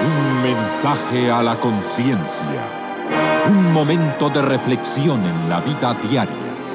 Un mensaje a la conciencia. Un momento de reflexión en la vida diaria.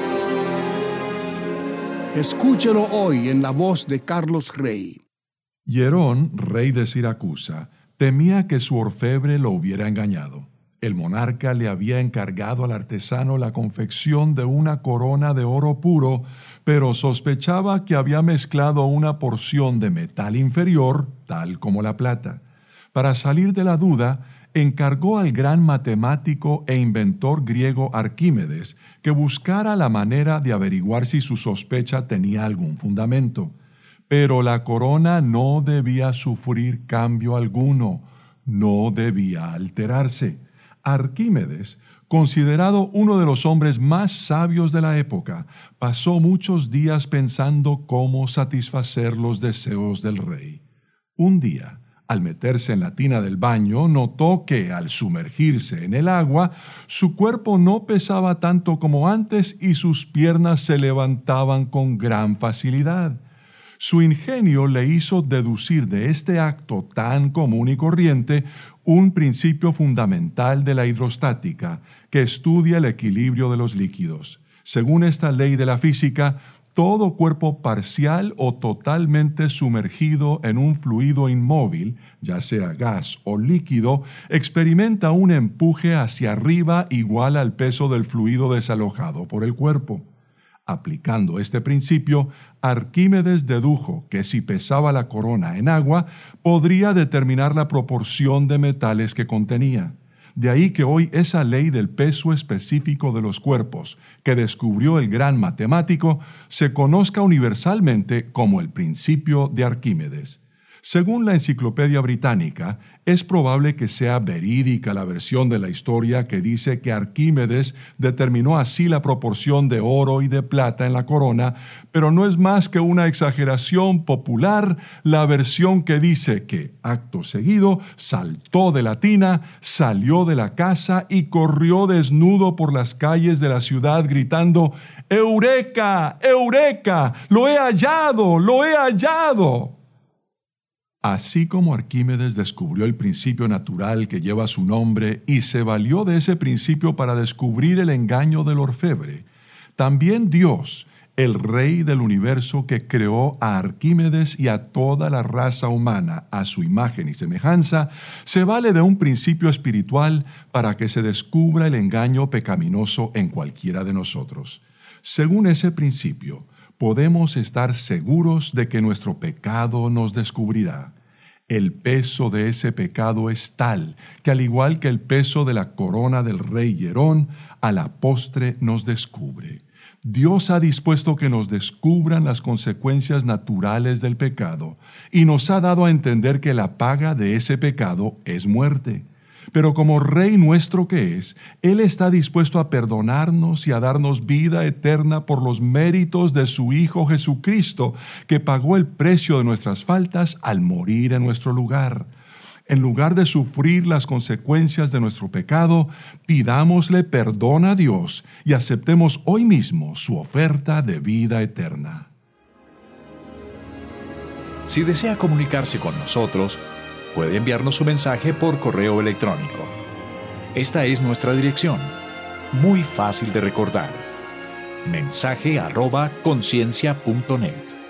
Escúchelo hoy en la voz de Carlos Rey. Hierón, rey de Siracusa, temía que su orfebre lo hubiera engañado. El monarca le había encargado al artesano la confección de una corona de oro puro, pero sospechaba que había mezclado una porción de metal inferior, tal como la plata. Para salir de la duda, encargó al gran matemático e inventor griego Arquímedes que buscara la manera de averiguar si su sospecha tenía algún fundamento. Pero la corona no debía sufrir cambio alguno, no debía alterarse. Arquímedes, considerado uno de los hombres más sabios de la época, pasó muchos días pensando cómo satisfacer los deseos del rey. Un día, al meterse en la tina del baño, notó que, al sumergirse en el agua, su cuerpo no pesaba tanto como antes y sus piernas se levantaban con gran facilidad. Su ingenio le hizo deducir de este acto tan común y corriente un principio fundamental de la hidrostática que estudia el equilibrio de los líquidos. Según esta ley de la física, todo cuerpo parcial o totalmente sumergido en un fluido inmóvil, ya sea gas o líquido, experimenta un empuje hacia arriba igual al peso del fluido desalojado por el cuerpo. Aplicando este principio, Arquímedes dedujo que si pesaba la corona en agua, podría determinar la proporción de metales que contenía. De ahí que hoy esa ley del peso específico de los cuerpos, que descubrió el gran matemático, se conozca universalmente como el principio de Arquímedes. Según la Enciclopedia Británica, es probable que sea verídica la versión de la historia que dice que Arquímedes determinó así la proporción de oro y de plata en la corona, pero no es más que una exageración popular la versión que dice que, acto seguido, saltó de la tina, salió de la casa y corrió desnudo por las calles de la ciudad gritando: ¡Eureka! ¡Eureka! ¡Lo he hallado! ¡Lo he hallado! Así como Arquímedes descubrió el principio natural que lleva su nombre y se valió de ese principio para descubrir el engaño del orfebre, también Dios, el Rey del universo que creó a Arquímedes y a toda la raza humana a su imagen y semejanza, se vale de un principio espiritual para que se descubra el engaño pecaminoso en cualquiera de nosotros. Según ese principio, podemos estar seguros de que nuestro pecado nos descubrirá. El peso de ese pecado es tal que, al igual que el peso de la corona del rey Hierón, a la postre nos descubre. Dios ha dispuesto que nos descubran las consecuencias naturales del pecado y nos ha dado a entender que la paga de ese pecado es muerte. Pero como Rey nuestro que es, Él está dispuesto a perdonarnos y a darnos vida eterna por los méritos de su Hijo Jesucristo, que pagó el precio de nuestras faltas al morir en nuestro lugar. En lugar de sufrir las consecuencias de nuestro pecado, pidámosle perdón a Dios y aceptemos hoy mismo su oferta de vida eterna. Si desea comunicarse con nosotros, puede enviarnos su mensaje por correo electrónico. Esta es nuestra dirección, muy fácil de recordar: mensaje@conciencia.net.